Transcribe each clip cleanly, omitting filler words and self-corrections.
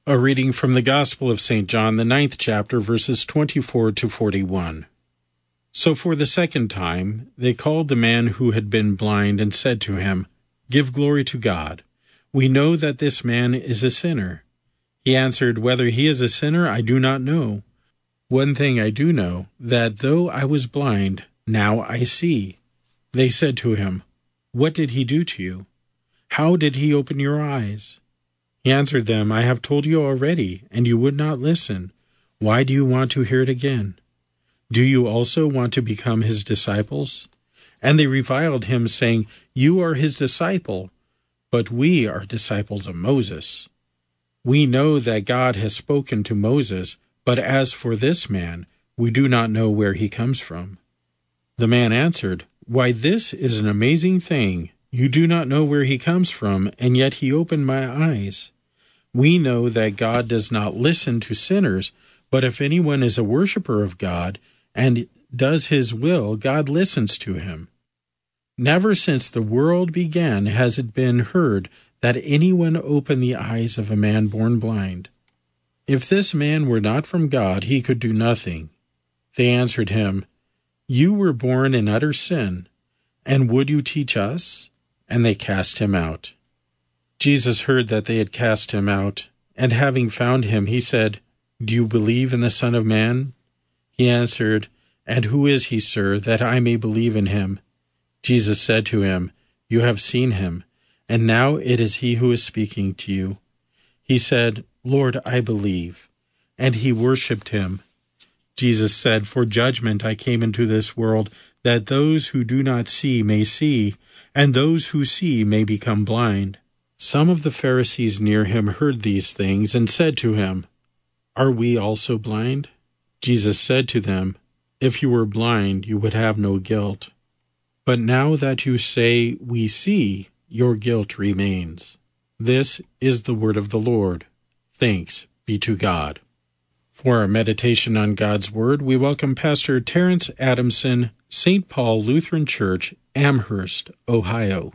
A reading from the Gospel of St. John, the 9th chapter, verses 24 to 41. So for the second time they called the man who had been blind and said to him, "Give glory to God. We know that this man is a sinner." He answered, "Whether he is a sinner, I do not know. One thing I do know, that though I was blind, now I see." They said to him, "What did he do to you? How did he open your eyes?" He answered them, "I have told you already, and you would not listen. Why do you want to hear it again? Do you also want to become his disciples?" And they reviled him, saying, "You are his disciple, but we are disciples of Moses. We know that God has spoken to Moses, but as for this man, we do not know where he comes from." The man answered, "Why, this is an amazing thing. You do not know where he comes from, and yet he opened my eyes. We know that God does not listen to sinners, but if anyone is a worshiper of God and does his will, God listens to him. Never since the world began has it been heard that anyone opened the eyes of a man born blind. If this man were not from God, he could do nothing." They answered him, "You were born in utter sin, and would you teach us?" And they cast him out. Jesus heard that they had cast him out, and having found him, he said, "Do you believe in the Son of Man?" He answered, "And who is he, sir, that I may believe in him?" Jesus said to him, "You have seen him, and now it is he who is speaking to you." He said, "Lord, I believe," and he worshipped him. Jesus said, "For judgment I came into this world, that those who do not see may see, and those who see may become blind." Some of the Pharisees near him heard these things and said to him, "Are we also blind?" Jesus said to them, "If you were blind, you would have no guilt. But now that you say, 'We see,' your guilt remains." This is the word of the Lord. Thanks be to God. For our meditation on God's Word, we welcome Pastor Terrence Adamson, St. Paul Lutheran Church, Amherst, Ohio.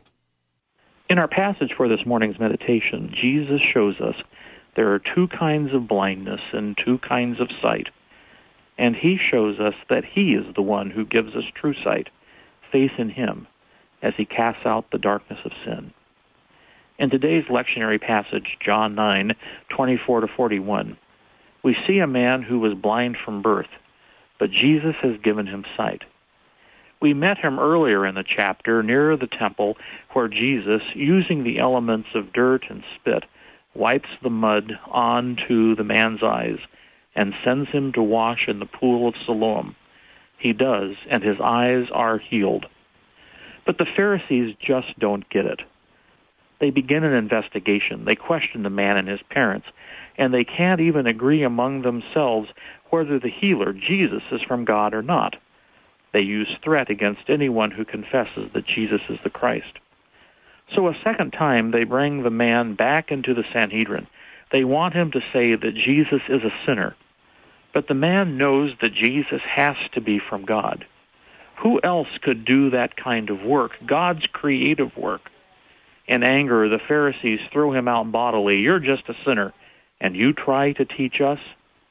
In our passage for this morning's meditation, Jesus shows us there are two kinds of blindness and two kinds of sight. And he shows us that he is the one who gives us true sight, faith in him, as he casts out the darkness of sin. In today's lectionary passage, John 9:24 to 41, we see a man who was blind from birth, but Jesus has given him sight. We met him earlier in the chapter near the temple where Jesus, using the elements of dirt and spit, wipes the mud onto the man's eyes and sends him to wash in the pool of Siloam. He does, and his eyes are healed. But the Pharisees just don't get it. They begin an investigation. They question the man and his parents, and they can't even agree among themselves whether the healer, Jesus, is from God or not. They use threat against anyone who confesses that Jesus is the Christ. So a second time they bring the man back into the Sanhedrin. They want him to say that Jesus is a sinner. But the man knows that Jesus has to be from God. Who else could do that kind of work, God's creative work? In anger, the Pharisees throw him out bodily. "You're just a sinner, and you try to teach us?"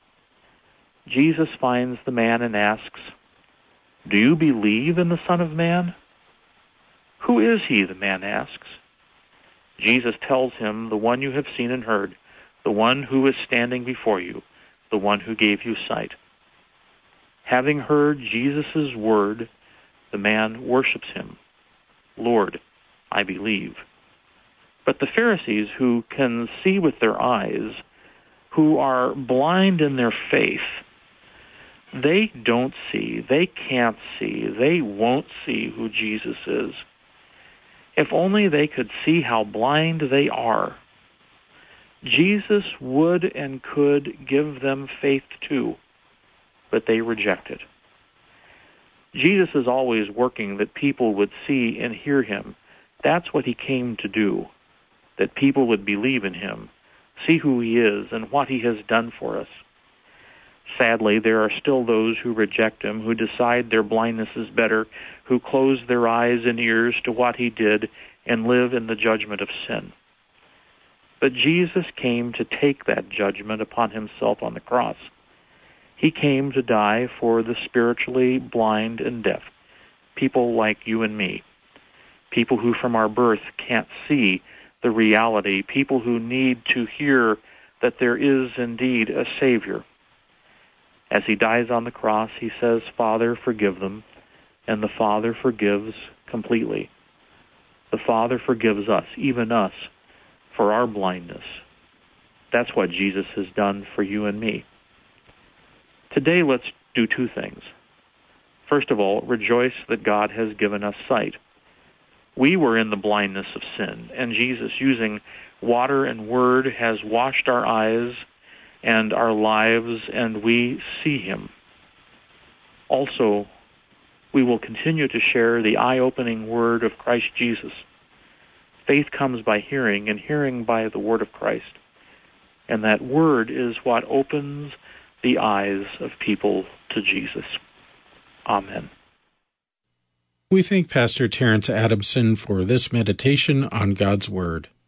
Jesus finds the man and asks, "Do you believe in the Son of Man?" "Who is he?" the man asks. Jesus tells him, "The one you have seen and heard, the one who is standing before you, the one who gave you sight." Having heard Jesus' word, the man worships him. "Lord, I believe." But the Pharisees, who can see with their eyes, who are blind in their faith, they don't see, they can't see, they won't see who Jesus is. If only they could see how blind they are. Jesus would and could give them faith too, but they reject it. Jesus is always working that people would see and hear him. That's what he came to do, that people would believe in him, see who he is and what he has done for us. Sadly, there are still those who reject him, who decide their blindness is better, who close their eyes and ears to what he did and live in the judgment of sin. But Jesus came to take that judgment upon himself on the cross. He came to die for the spiritually blind and deaf, people like you and me, people who from our birth can't see the reality, people who need to hear that there is indeed a Savior. As he dies on the cross, he says, "Father, forgive them," and the Father forgives completely. The Father forgives us, even us, for our blindness. That's what Jesus has done for you and me. Today, let's do two things. First of all, rejoice that God has given us sight. We were in the blindness of sin, and Jesus, using water and word, has washed our eyes and our lives, and we see him. Also, we will continue to share the eye-opening word of Christ Jesus. Faith comes by hearing, and hearing by the word of Christ. And that word is what opens the eyes of people to Jesus. Amen. We thank Pastor Terrence Adamson for this meditation on God's Word.